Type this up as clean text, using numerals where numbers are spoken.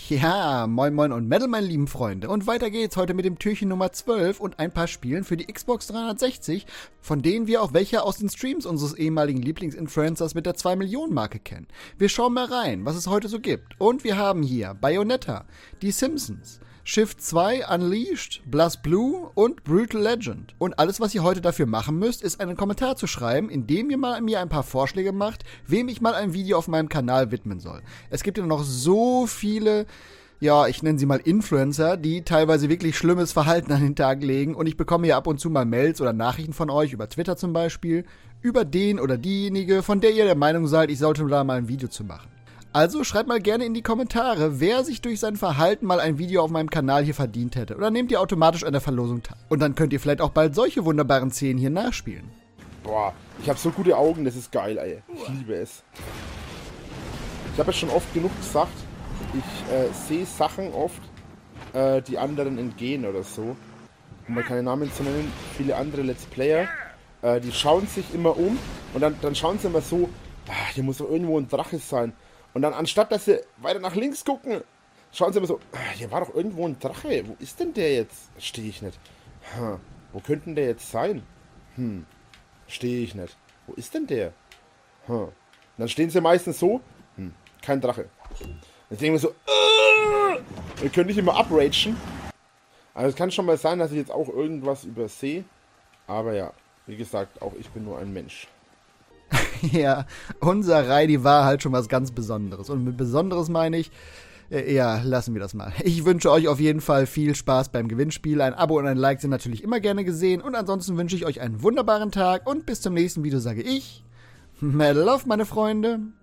Ja, moin moin und Metal, meine lieben Freunde. Und weiter geht's heute mit dem Türchen Nummer 12 und ein paar Spielen für die Xbox 360, von denen wir auch welche aus den Streams unseres ehemaligen Lieblingsinfluencers mit der 2-Millionen-Marke kennen. Wir schauen mal rein, was es heute so gibt. Und wir haben hier Bayonetta, Die Simpsons, Shift 2, Unleashed, BlazBlue und Brutal Legend. Und alles, was ihr heute dafür machen müsst, ist einen Kommentar zu schreiben, in dem ihr mir ein paar Vorschläge macht, wem ich mal ein Video auf meinem Kanal widmen soll. Es gibt ja noch so viele, ja, ich nenne sie mal Influencer, die teilweise wirklich schlimmes Verhalten an den Tag legen, und ich bekomme ja ab und zu mal Mails oder Nachrichten von euch, über Twitter zum Beispiel, über den oder diejenige, von der ihr der Meinung seid, ich sollte da mal ein Video zu machen. Also schreibt mal gerne in die Kommentare, wer sich durch sein Verhalten mal ein Video auf meinem Kanal hier verdient hätte. Oder nehmt ihr automatisch an der Verlosung teil. Und dann könnt ihr vielleicht auch bald solche wunderbaren Szenen hier nachspielen. Boah, ich habe so gute Augen, das ist geil, ey. Ich liebe es. Ich habe es schon oft genug gesagt, ich sehe Sachen oft, die anderen entgehen oder so. Um mal keine Namen zu nennen, viele andere Let's Player, die schauen sich immer um und dann schauen sie immer so, hier muss doch irgendwo ein Drache sein. Und dann, anstatt dass sie weiter nach links gucken, schauen sie immer so, hier war doch irgendwo ein Drache. Wo ist denn der jetzt? Verstehe ich nicht. Wo könnte denn der jetzt sein? Verstehe ich nicht. Wo ist denn der? Und dann stehen sie meistens so, kein Drache. Dann denken wir so, wir können nicht immer upragen. Also es kann schon mal sein, dass ich jetzt auch irgendwas übersehe. Aber ja, wie gesagt, auch ich bin nur ein Mensch. Ja, unser Reidi war halt schon was ganz Besonderes. Und mit Besonderes meine ich, ja, lassen wir das mal. Ich wünsche euch auf jeden Fall viel Spaß beim Gewinnspiel. Ein Abo und ein Like sind natürlich immer gerne gesehen. Und ansonsten wünsche ich euch einen wunderbaren Tag. Und bis zum nächsten Video sage ich, Metal Love, meine Freunde.